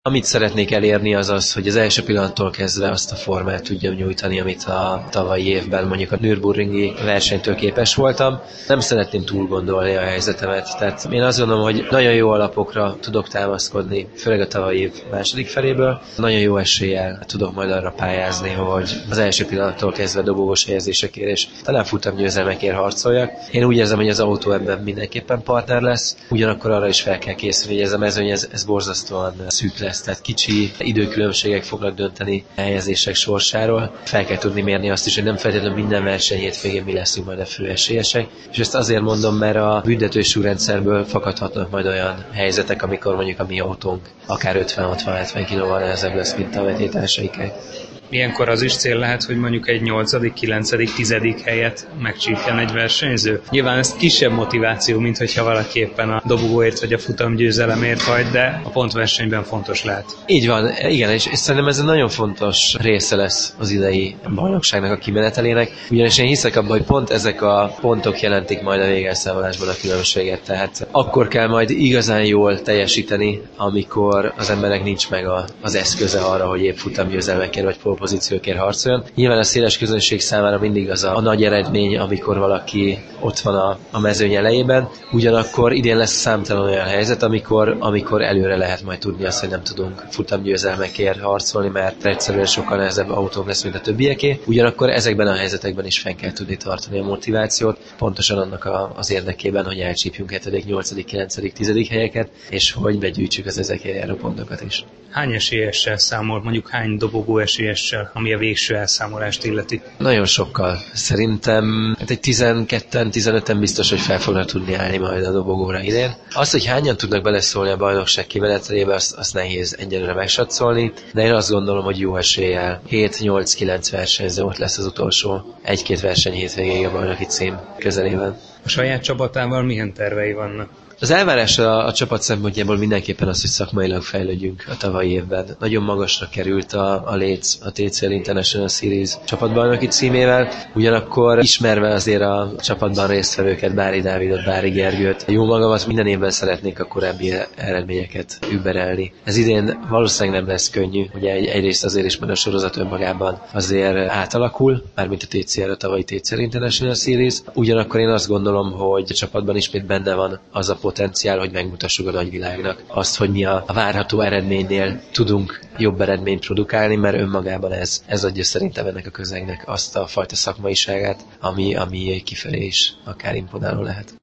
Amit szeretnék elérni az az, hogy az első pillanattól kezdve azt a formát tudjam nyújtani, amit a tavalyi évben mondjuk a Nürburgringi versenytől képes voltam. Nem szeretném túl gondolni a helyzetemet, tehát én azt gondolom, hogy nagyon jó alapokra tudok támaszkodni, főleg a tavalyi év második feléből. Nagyon jó eséllyel tudok majd arra pályázni, hogy az első pillanattól kezdve dobogós helyezésekért és talán futamgyőzelmekért harcoljak. Én úgy érzem, hogy az autó ebben mindenképpen partner lesz, ugyanakkor arra is fel kell készülni, hogy ez a mezőny ez borzasztóan szűk lesz. Tehát kicsi időkülönbségek fognak dönteni a helyezések sorsáról. Fel kell tudni mérni azt is, hogy nem feltétlenül minden verseny hétvégén mi leszünk majd a főesélyesek. És ezt azért mondom, mert a büntető súrrendszerből fakadhatnak majd olyan helyzetek, amikor mondjuk a mi autónk akár 50-60-70 kilóval nehezebb lesz, mint a vetétársaiké. Ilyenkor az is cél lehet, hogy mondjuk egy 8., 9., 10. helyet megcsípjen egy versenyző. Nyilván ez kisebb motiváció, mint hogyha valaki éppen a dobogóért vagy a futamgyőzelemért hajt, de a pontversenyben fontos lehet. Így van, igen, és szerintem ez egy nagyon fontos része lesz az idei bajnokságnak a kimenetelének, ugyanis én hiszek abban, hogy pont ezek a pontok jelentik majd a végelszámolásban a különbséget, tehát akkor kell majd igazán jól teljesíteni, amikor az embernek nincs meg az eszköze arra, hogy épp futamgyőzelmekért vagy pozíciókért harcoljon. Nyilván a széles közönség számára mindig az a nagy eredmény, amikor valaki ott van a mezőny elejében, ugyanakkor idén lesz számtalan olyan helyzet, amikor előre lehet majd tudni azt, hogy nem tudunk futamgyőzelmekért harcolni, mert egyszerűen sokkal nehezebb autónk lesz, mint a többieké. Ugyanakkor ezekben a helyzetekben is fenn kell tudni tartani a motivációt, pontosan annak az érdekében, hogy elcsípjünk 7., 8., 9., 10. helyeket, és hogy begyűjtsük az ezekért járó pontokat is. Hány esélyessel számol, mondjuk hány dobogó esélyessel, ami a végső elszámolást illeti? Nagyon sokkal. Szerintem egy 12-15-en biztos, hogy fel fognak tudni állni majd a dobogóra idén. Az, hogy hányan tudnak beleszólni a bajnokság kimenetelébe, azt nehéz egyelőre megsatszolni, de én azt gondolom, hogy jó eséllyel 7-8-9 versenyző ott lesz az utolsó 1-2 verseny hétvégéig a bajnoki cím közelében. A saját csapatával milyen tervei vannak? Az elvárás a csapat szempontjából mindenképpen az, hogy szakmailag fejlődjünk a tavalyi évben. Nagyon magasra került a léc, a TCL International Series csapatbajnoki címével, ugyanakkor ismerve azért a csapatban résztvevőket, Bári Dávidot, Bári Gergőt, jó magamat minden évben szeretnék a korábbi eredményeket überelni. Ez idén valószínűleg nem lesz könnyű, ugye egyrészt azért is, mert a sorozat önmagában azért átalakul, mármint a TCL, a tavalyi TCL International Series, ugyanakkor én azt gondolom, hogy a csapatban ismét benne van az a potenciál, hogy megmutassuk a nagyvilágnak azt, hogy mi a várható eredménynél tudunk jobb eredményt produkálni, mert önmagában ez adja szerintem ennek a közegnek azt a fajta szakmaiságát, ami kifelé is akár imponáló lehet.